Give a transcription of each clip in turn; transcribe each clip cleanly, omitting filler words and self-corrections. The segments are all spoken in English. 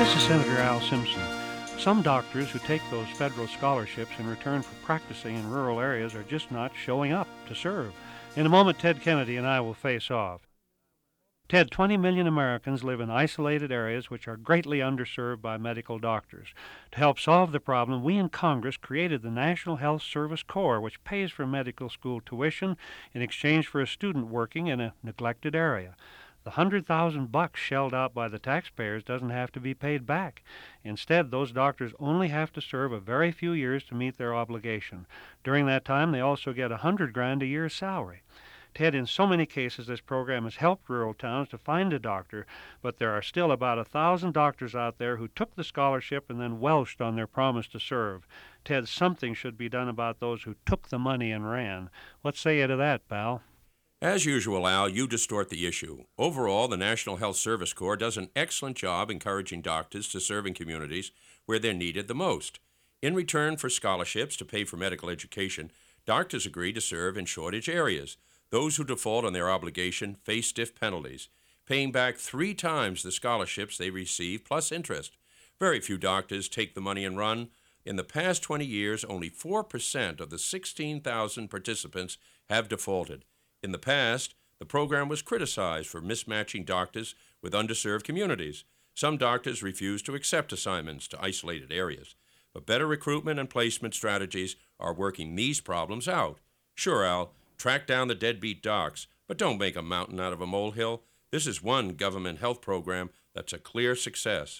This is Senator Al Simpson. Some doctors who take those federal scholarships in return for practicing in rural areas are just not showing up to serve. In a moment, Ted Kennedy and I will face off. Ted, 20 million Americans live in isolated areas which are greatly underserved by medical doctors. To help solve the problem, we in Congress created the National Health Service Corps, which pays for medical school tuition in exchange for a student working in a neglected area. The $100,000 shelled out by the taxpayers doesn't have to be paid back. Instead, those doctors only have to serve a very few years to meet their obligation. During that time, they also get $100,000 a year salary. Ted, in so many cases, this program has helped rural towns to find a doctor, but there are still about 1,000 doctors out there who took the scholarship and then welched on their promise to serve. Ted, something should be done about those who took the money and ran. What say you to that, pal? As usual, Al, you distort the issue. Overall, the National Health Service Corps does an excellent job encouraging doctors to serve in communities where they're needed the most. In return for scholarships to pay for medical education, doctors agree to serve in shortage areas. Those who default on their obligation face stiff penalties, paying back 3 times the scholarships they receive plus interest. Very few doctors take the money and run. In the past 20 years, only 4% of the 16,000 participants have defaulted. In the past, the program was criticized for mismatching doctors with underserved communities. Some doctors refused to accept assignments to isolated areas. But better recruitment and placement strategies are working these problems out. Sure, Al, track down the deadbeat docs, but don't make a mountain out of a molehill. This is one government health program that's a clear success.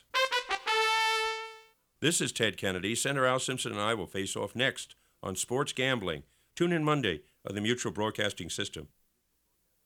This is Ted Kennedy. Senator Al Simpson and I will face off next on Sports Gambling. Tune in Monday on the Mutual Broadcasting System.